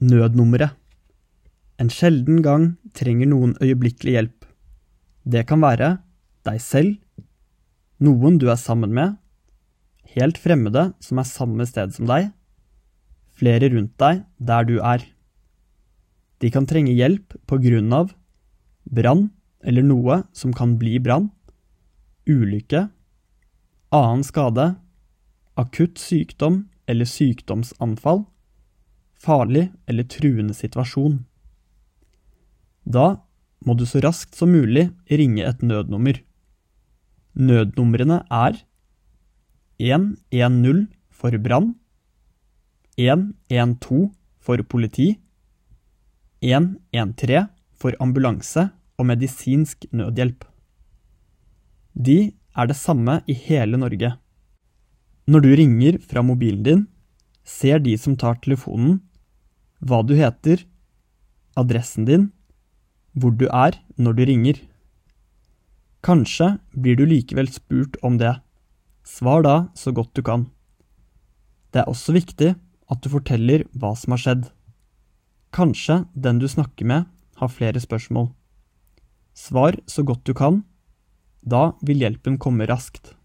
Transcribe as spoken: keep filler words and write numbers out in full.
Nødnummeret. En sjelden gang trenger noen øyeblikkelig hjelp. Det kan være deg selv, noen du er sammen med, helt fremmede som er samme sted som deg, flere rundt deg der du er. De kan trenge hjelp på grunn av brann eller noe som kan bli brann, ulykke, annen skade, akutt sykdom eller sykdomsanfall, farlig eller truende situasjon. Da må du så raskt som mulig ringe et nødnummer. Nødnumrene er en en null for brann, en en to for politi, en en tre for ambulanse og medisinsk nødhjelp. De er det samme i hele Norge. Når du ringer fra mobilen din, ser de som tar telefonen, hva du heter, adressen din, hvor du er når du ringer. Kanskje blir du likevel spurt om det. Svar da så godt du kan. Det er også viktig at du forteller hva som har skjedd. Kanskje den du snakker med har flere spørsmål. Svar så godt du kan. Da vil hjelpen komme raskt.